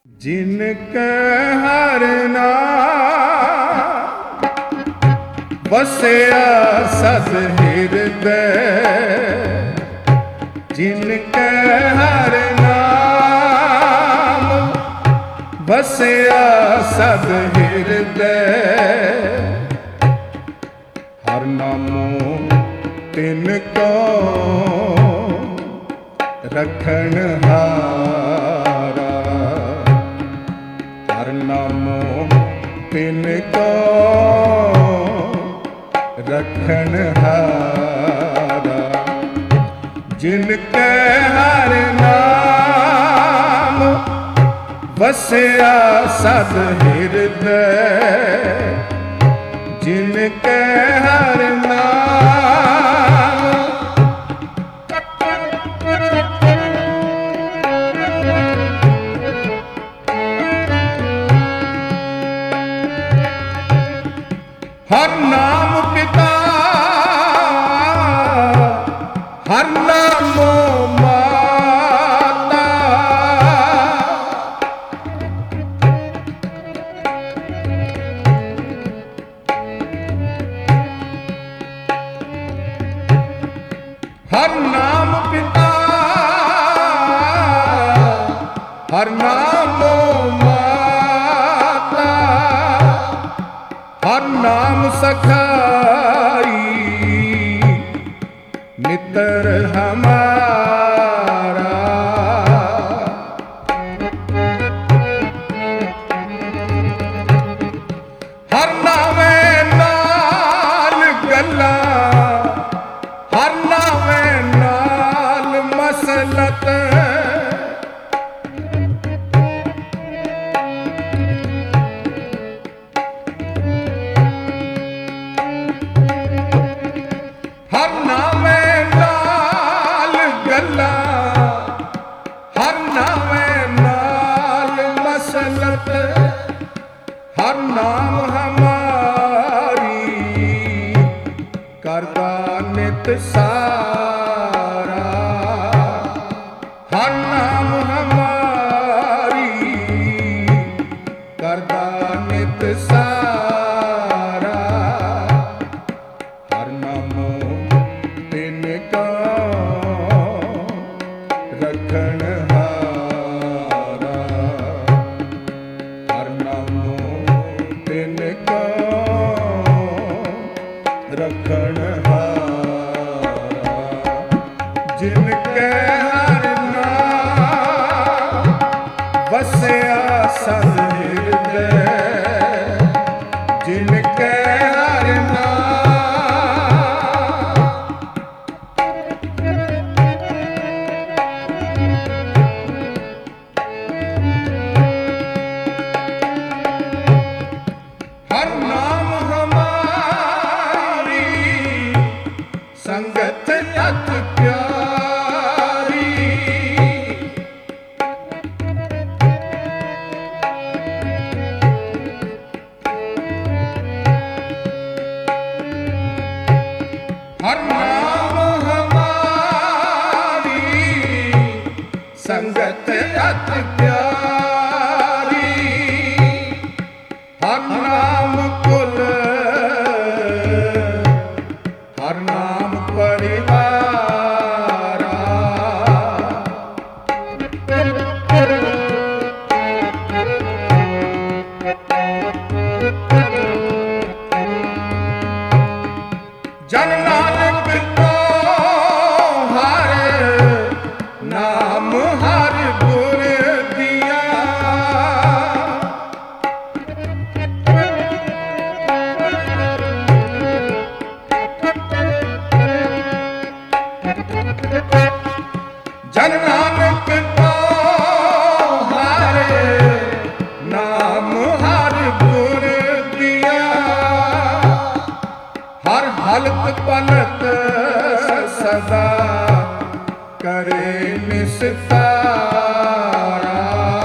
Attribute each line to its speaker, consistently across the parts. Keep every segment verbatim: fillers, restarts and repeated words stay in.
Speaker 1: जिन के हर नाम बसया सद हृदय, जिन के हर नाम बसया सद हृदय, हर नामो तिनको रखन हारा, हर नामो तिनको रखन हारा, जिनके हर नाम बसया सद हृदय, जिनके हर नाम हर नाम पिता हर नामो माता, हर नाम पिता हर नामो माता, हर नाम सखाई मित्र हमारा, हर नामे नाल गल्ला, हर नामे नाल मसलत, हर नामे नाल गल्ला, हर नामे नाल मसलत, हर नाम हमारी करदा नित सारा, हर नाम हमारी करदा नित सारा, हर नामो तिनको रखन हारा, हर नामो तिनको रखन हारा, जिनके हर नाम बसया सद हृदय, जिनके हर नाम हर नाम हमारी संगत अति प्यारी, हर नाम हमारी संगत अति प्यारी, हर नाम कुल हर नाम परिवारा, जन नानक को हर नाम हर गुर दिया, जन नानक को हर नाम हर गुर दिया, हर हालत पलत सदा करे निस्तारा,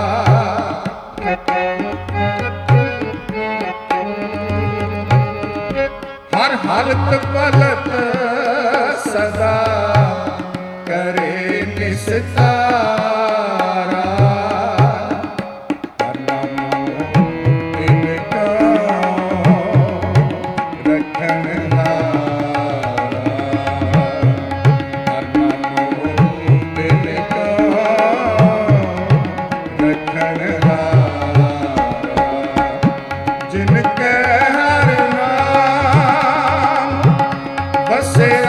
Speaker 1: हर हालत पलत सदा करे निस्तारा, ਵਸੇ